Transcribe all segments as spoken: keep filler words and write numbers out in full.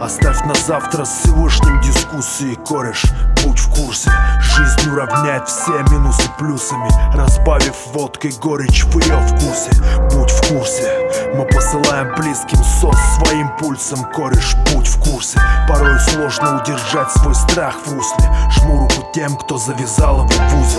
Оставь на завтра с Всевышним дискуссии, кореш, будь в курсе. Жизнь уравняет все минусы плюсами, разбавив водкой горечь в ее вкусе. Будь в курсе, мы посылаем близким сос своим пульсом, кореш, будь в курсе. Порой сложно удержать свой страх в русле. Жму руку тем, кто завязал его в узел.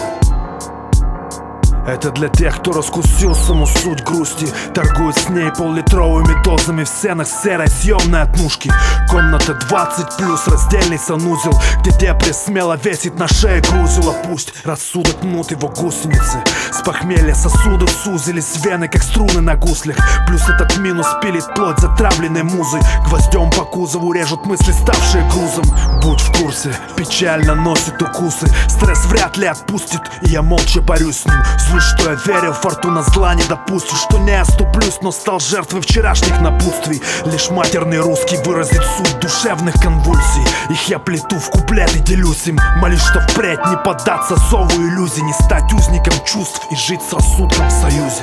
Это для тех, кто раскусил саму суть грусти, торгует с ней поллитровыми дозами в сценах серой съемной отмушки. Комната двадцать плюс, раздельный санузел, где депресс смело весит на шее грузила. Пусть рассудок мнут его гусеницы, с похмелья сосуды сузились, вены как струны на гуслях. Плюс этот минус пилит плоть затравленной музой, гвоздем по кузову режут мысли, ставшие грузом. Будь в курсе, печально носит укусы, стресс вряд ли отпустит, и я молча борюсь с ним. Что я верил, фортуна зла не допустит, что не оступлюсь, но стал жертвой вчерашних напутствий. Лишь матерный русский выразит суть душевных конвульсий. Их я плету в куплет и делюсь им. Молюсь, что впредь не поддаться зову иллюзий, не стать узником чувств и жить с рассудком в союзе.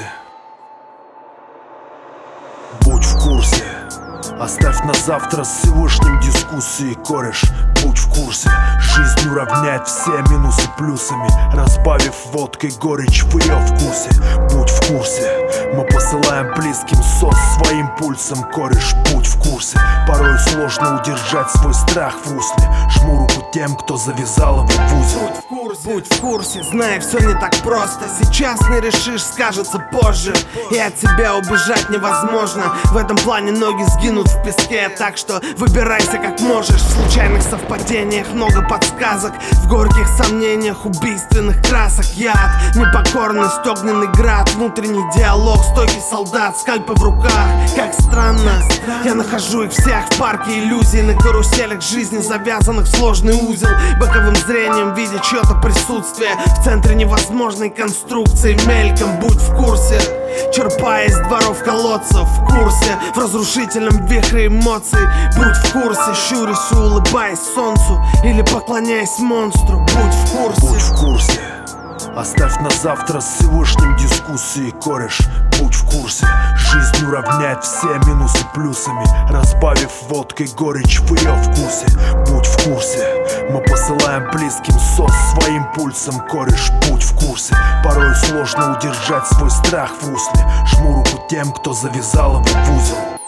Будь в курсе, оставь на завтра с Всевышним дискуссии, кореш, будь в курсе. Жизнь уравняет все минусы плюсами, разбавив водкой горечь в ее вкусе. Будь в курсе, мы посылаем близким сос своим пульсом, кореш, будь в курсе. Порой сложно удержать свой страх в русле. Жму руку тем, кто завязал его в узел. Будь в курсе, будь в курсе, знай, все не так просто. Сейчас не решишь, скажется позже, и от тебя убежать невозможно. В этом плане ноги сгинут в песке, так что выбирайся как можешь. В случайных совпадениях много подсказок, в горьких сомнениях убийственных красок. Яд, непокорность, огненный град, внутренний диалог, стойкий солдат, скальпы в руках. Как странно, я нахожу их всех в парке иллюзий, на каруселях жизни, завязанных в сложный узел. Боковым зрением видя чье-то присутствие в центре невозможной конструкции. Мельком будь в курсе, черпая из дворов колодцев, в курсе, в разрушительном вихре эмоций. Будь в курсе, щурясь и улыбаясь солнцу, или поклоняясь монстру. Будь в курсе, будь в курсе, оставь на завтра с Всевышним дискуссии, кореш, будь в курсе. Жизнь уравняет все минусы плюсами, разбавив водкой горечь в ее вкусе. Будь в курсе, мы посылаем близким сос своим пульсом, кореш, будь в курсе. Порой сложно удержать свой страх в русле. Жму руку тем, кто завязал его в узел.